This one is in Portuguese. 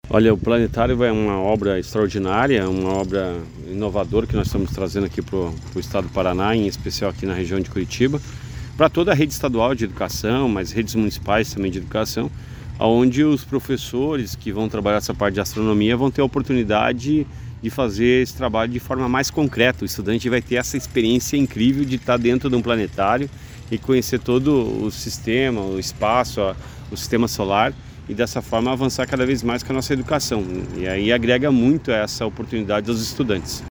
Olha, o planetário é uma obra extraordinária, uma obra inovadora que nós estamos trazendo aqui para o estado do Paraná, em especial aqui na região de Curitiba, para toda a rede estadual de educação, mas redes municipais também de educação, onde os professores que vão trabalhar essa parte de astronomia vão ter a oportunidade de fazer esse trabalho de forma mais concreta. O estudante vai ter essa experiência incrível de estar dentro de um planetário e conhecer todo o sistema, o espaço, o sistema solar, e dessa forma avançar cada vez mais com a nossa educação. E aí agrega muito essa oportunidade aos estudantes.